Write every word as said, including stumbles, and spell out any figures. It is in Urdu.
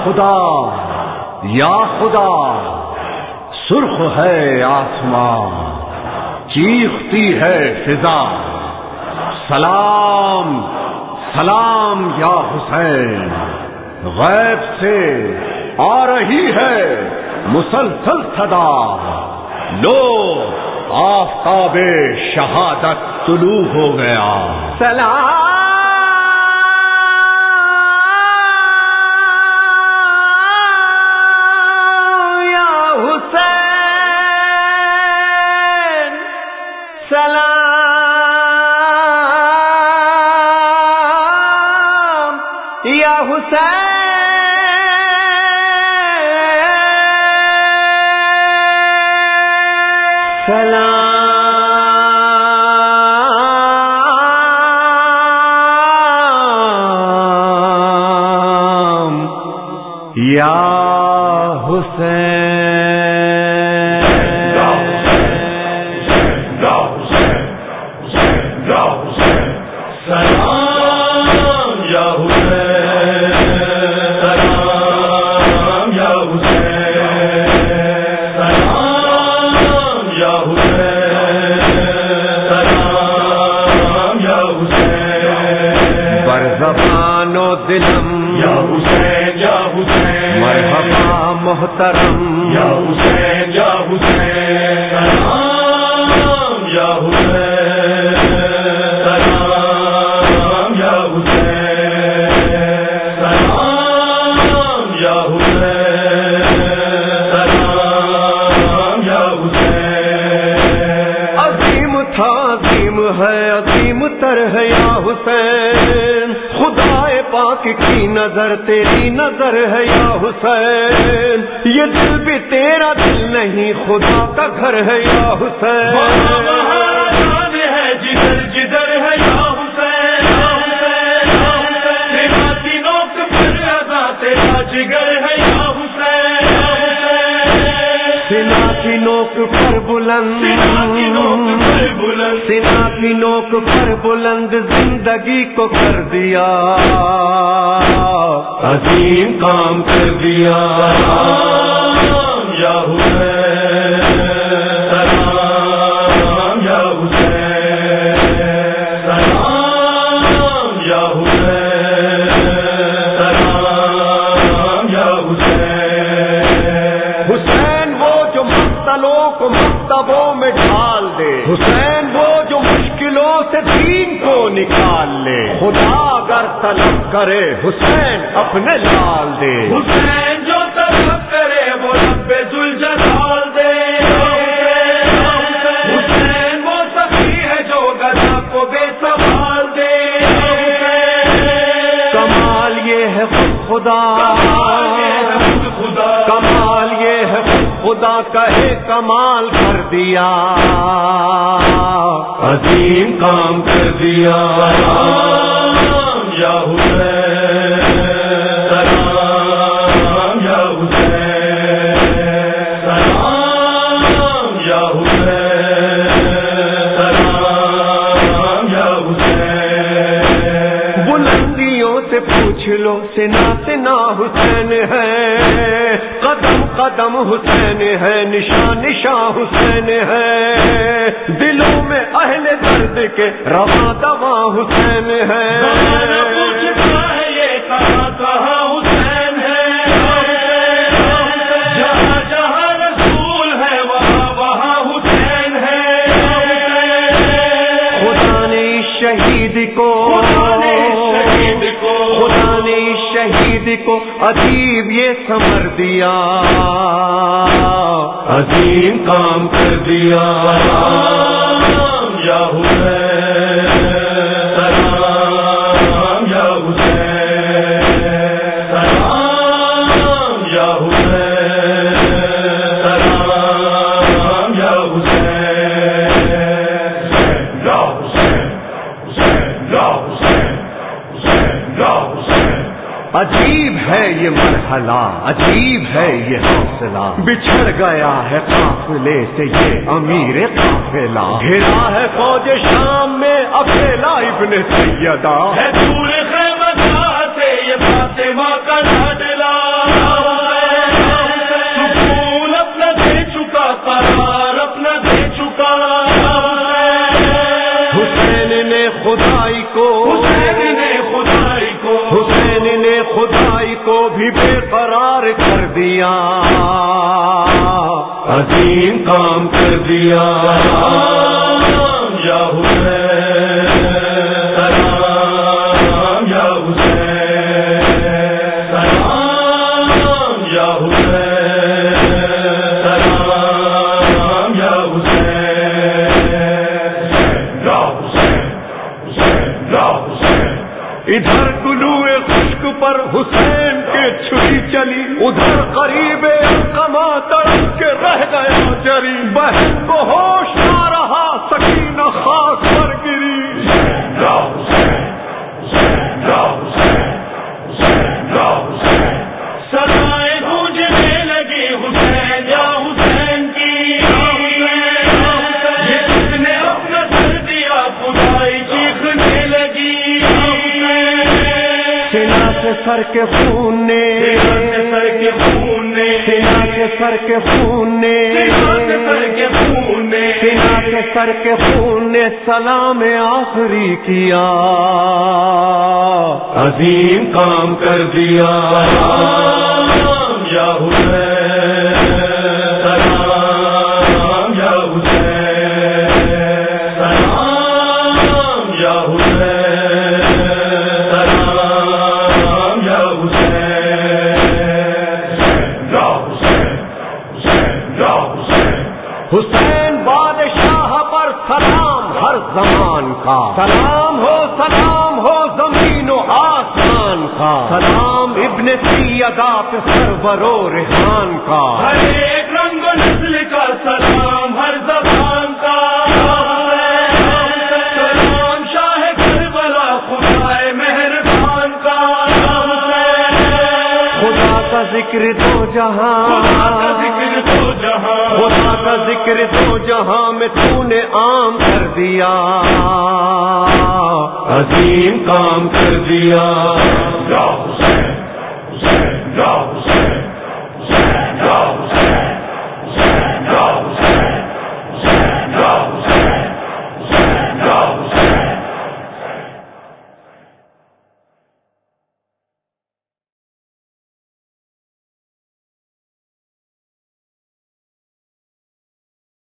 خدا یا خدا، سرخ ہے آسمان، چیختی ہے فضا، سلام سلام یا حسین، غیب سے آ رہی ہے مسلسل صدا، لو آفتاب شہادت طلوع ہو گیا، سلام یا حسین، سلام یا حسین، سلام یا حسین، سلام یا حسین، سلام یا حسین، سلام یا حسین، سلام یا حسین، بر زبان و دلم یا حسین یا حسین، مرحبا محترم یا حسین یا حسین، سلام یا حسین، سلام یا حسین، سلام یا حسین، سلام یا حسین، عظیم تھا عظیم ہے عظیم تر ہے یا حسین، خدائے پاک کی نظر تیری نظر ہے یا حسین، یہ دل بھی تیرا دل نہیں خدا کا گھر ہے یا حسین، ہے جدھر جدھر ہے یا حسین، تیرا تینوں پر رضا تیرا جگر ہے یا حسین، سنا کی نوک پر بلند، سنا کی نوک پر بلند زندگی کو کر دیا، عظیم کام کر دیا، یا حسین، سلام یا حسین، سلام یا حسین، سلام یا حسین، حسین وہ جو مختلوں کو مکتبوں میں ڈال دے، حسین وہ جو مشکلوں سے دین کو نکال لے، خدا اگر طلب کرے حسین اپنے لال دے، حسین جو طلب کرے وہ رب ذوالجلال دے، حسین وہ سخی ہے جو گدا کو بے سوال دے، کمال یہ ہے خود خدا، کمال یہ ہے خود خدا کہے کمال کر دیا، عظیم کام کر دیا، یا حسین، سلام یا حسین، سلام یا حسین، سلام یا حسین، بلندیوں سے پوچھ لو سنا سنا حسین ہے، قدم قدم حسین ہے، نشان نشان حسین ہے، دلوں میں اہل درد کے رواں دواں حسین ہے، پوچھتا ہے یہ کہاں کہاں حسین ہے، جہاں جہاں رسول ہے وہاں وہاں حسین ہے، خدا نے شہید کو خدا نے شہید کو عجیب یہ ثمر دیا، عظیم کام کر دیا، یا حسین، سلام یا حسین، سلام یا حسین، سلام یا حسین، یا حسین، حسین یا حسین، حسین یا حسین، عجیب ہے یہ مرحلہ عجیب ہے یہ حوصلہ، بچھڑ گیا ہے قافلے سے یہ امیر قافلہ، گھرا ہے فوج شام میں اکیلا ابن سیدہ، ہے دور خیمہ سے یہ فاطمہ کا لاڈلا، خدائی کو حسین نے خدائی کو حسین نے خدائی کو بھی بے قرار کر دیا، عظیم کام کر دیا۔ یا حسین سلام، یا حسین سلام، یا حسین سلام، یا حسین یا حسین حسین یا حسین۔ ادھر طلوع خشک پر حسین کے چھری چلی، ادھر قریب کما تڑپ کے رہ گیا جری، بہن کو ہوش نہ رہا سکینہ خاک پر گری۔ یا حسین حسین یا حسین حسین یا حسین۔ سدائیں گونجنے لگی حسین یا حسین کی، یہ جس نے اپنا سر دیا خدائی چیخنے لگی۔ سینا کے سر کے خون نے سر کے خون نے سینا کے سر کے خون نے سر کے خون نے سینا کے سر کے خون نے سلام آخری کیا، عظیم کام کر دیا۔ یا حسین سلام، یا حسین سلام، یا حسین سلام، یا حسین یا حسین حسین یا حسین۔ حسین بادشاہ پر سلام ہر زمان کا، سلام ہو سلام ہو زمین و آسمان کا، سلام ابن سیدہ پہ سرور و ریحان کا، ہر ایک رنگ و نسل کا سلام، ہر زبان کا سلام، شاہ کربلا خدائے مہربان کا خدا کا ذکر دو جہاں، خدا کا ذکر تو جہاں، خدا کا ذکر دو جہاں میں تو نے عام کر دیا، عظیم کام کر دیا۔ یا حسین حسین یا حسین۔